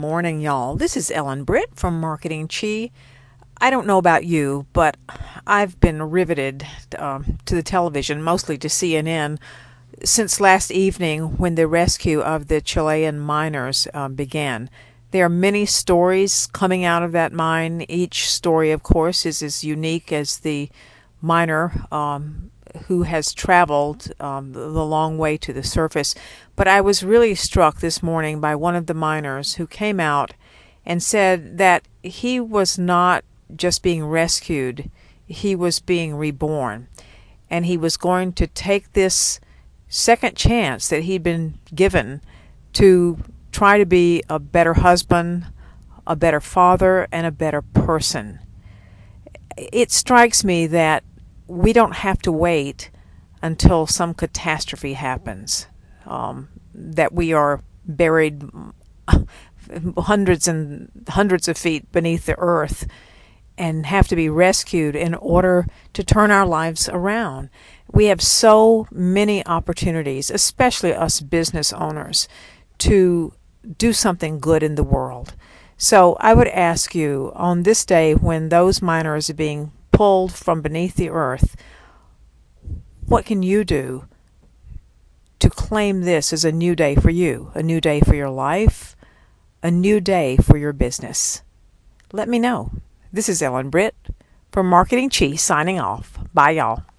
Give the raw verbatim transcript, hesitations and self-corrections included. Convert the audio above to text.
Morning, y'all. This is Ellen Britt from Marketing Chi. I don't know about you, but I've been riveted um, to the television, mostly to C N N, since last evening when the rescue of the Chilean miners uh, began. There are many stories coming out of that mine. Each story, of course, is as unique as the miner um, who has traveled um, the long way to the surface. But I was really struck this morning by one of the miners who came out and said that he was not just being rescued, he was being reborn. And he was going to take this second chance that he'd been given to try to be a better husband, a better father, and a better person. It strikes me that we don't have to wait until some catastrophe happens, um, that we are buried hundreds and hundreds of feet beneath the earth and have to be rescued in order to turn our lives around. We have so many opportunities, especially us business owners, to do something good in the world. So I would ask you, on this day when those miners are being pulled from beneath the earth, what can you do to claim this as a new day for you, a new day for your life, a new day for your business? Let me know. This is Ellen Britt from Marketing Chi signing off. Bye, y'all.